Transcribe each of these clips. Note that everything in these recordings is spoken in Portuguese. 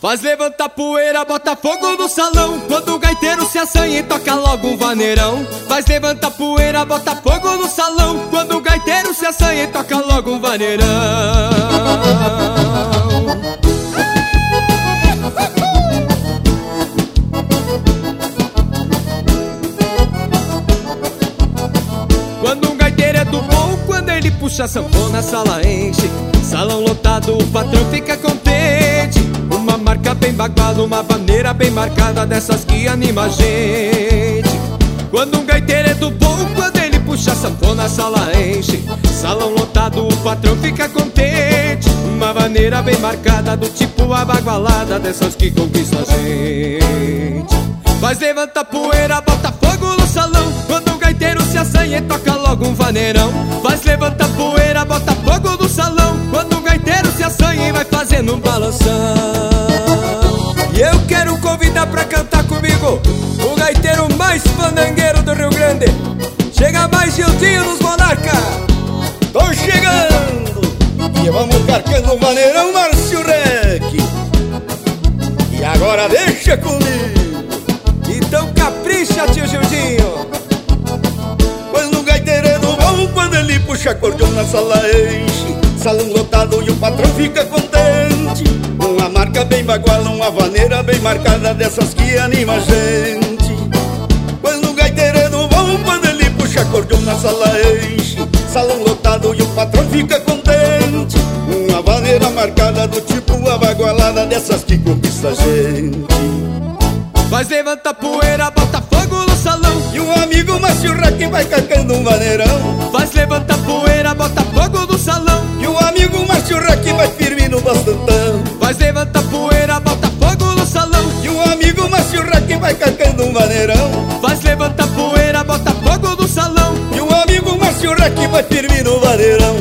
Faz levantar poeira, bota fogo no salão. Quando o gaiteiro se assanha e toca logo um vaneirão. Faz levantar poeira, bota fogo no salão. Quando o gaiteiro se assanha e toca logo um vaneirão. Quando um gaiteiro é do bom, quando ele puxa a sanfona, a sala enche. Salão lotado, o patrão fica contente. Uma marca bem baguada, uma vaneira bem marcada, dessas que anima a gente. Quando um gaiteiro é do bom, quando ele puxa a sanfona, a sala enche. Salão lotado, o patrão fica contente. Uma vaneira bem marcada, do tipo abagualada, dessas que conquista a gente. Faz levantar poeira, bota fogo no salão. Quando o gaiteiro se assanha e toca logo um vaneirão. Faz levantar poeira, bota fogo no salão. Quando o gaiteiro se assanha e vai fazendo um balanção. E eu quero convidar pra cantar comigo o gaiteiro mais fandangueiro do Rio Grande. Chega mais, Gildinho dos Monarca. Tô chegando e vamos carcando o vaneirão, Márcio Rec. E agora deixa comigo. Então capricha, tio Gildinho. Quando o gaiteiro é do bom, quando ele puxa acordeon na sala enche. Salão lotado e o patrão fica contente. Uma marca bem baguala, uma vaneira bem marcada, dessas que anima a gente. Quando o gaiteiro é do bom, quando ele puxa acordeon na sala enche. Salão lotado e o patrão fica contente. Uma vaneira marcada do tipo abagualada, dessas que conquista a gente. Faz levantar poeira, bota fogo no salão. E um amigo Márcio Rec vai carcando um vaneirão. Faz levantar poeira, bota fogo no salão. E um amigo Márcio Rec vai firme no bastantão. Faz levantar poeira, bota fogo no salão. E um amigo Márcio Rec vai carcando um vaneirão. Faz levantar poeira, bota fogo no salão. E um amigo Márcio Rec vai firme no vaneirão.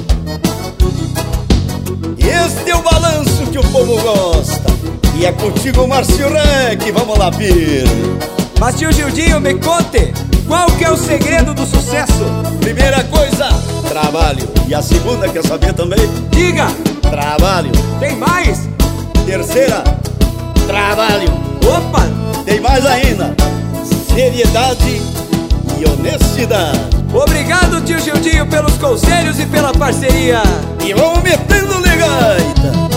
E este é o balanço que o povo gosta. E é contigo, Márcio Rec, vamos lá, firme. Mas tio Gildinho, me conte, qual que é o segredo do sucesso? Primeira coisa, trabalho. E a segunda, quer saber também? Diga! Trabalho. Tem mais? Terceira, trabalho. Opa! Tem mais ainda, seriedade e honestidade. Obrigado, tio Gildinho, pelos conselhos e pela parceria. E vamos metendo legaita.